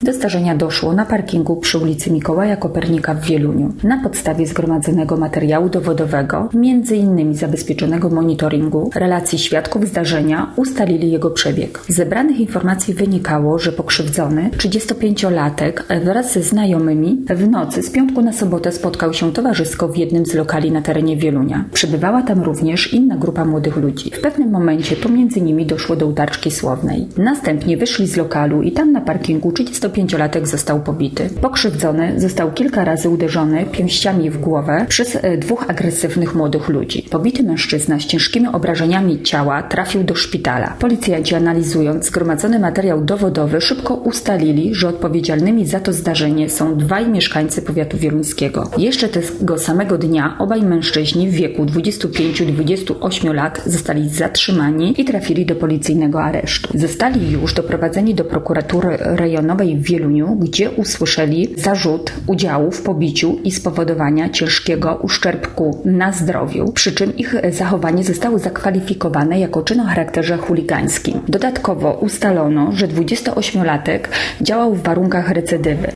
Do zdarzenia doszło na parkingu przy ulicy Mikołaja Kopernika w Wieluniu. Na podstawie zgromadzonego materiału dowodowego, m.in. zabezpieczonego monitoringu, relacji świadków zdarzenia, ustalili jego przebieg. Z zebranych informacji wynikało, że pokrzywdzony, 35-latek, wraz ze znajomymi w nocy z piątku na sobotę spotkał się towarzysko w jednym z lokali na terenie Wielunia. Przybywała tam również inna grupa młodych ludzi. W pewnym momencie pomiędzy nimi doszło do utarczki słownej. Następnie wyszli z lokalu i tam na parkingu 35-latek został pobity. Pokrzywdzony został kilka razy uderzony pięściami w głowę przez dwóch agresywnych młodych ludzi. Pobity mężczyzna z ciężkimi obrażeniami ciała trafił do szpitala. Policjanci, analizując zgromadzony materiał dowodowy, szybko ustalili, że odpowiedzialnymi za to zdarzenie są dwaj mieszkańcy powiatu wieluńskiego. Jeszcze tego samego dnia obaj mężczyźni w wieku 25-28 lat zostali zatrzymani i trafili do policyjnego aresztu. Zostali już doprowadzeni do prokuratury rejonowej w Wieluniu, gdzie usłyszeli zarzut udziału w pobiciu i spowodowania ciężkiego uszczerbku na zdrowiu, przy czym ich zachowanie zostało zakwalifikowane jako czyn o charakterze chuligańskim. Dodatkowo ustalono, że 28-latek działał w warunkach recydywy.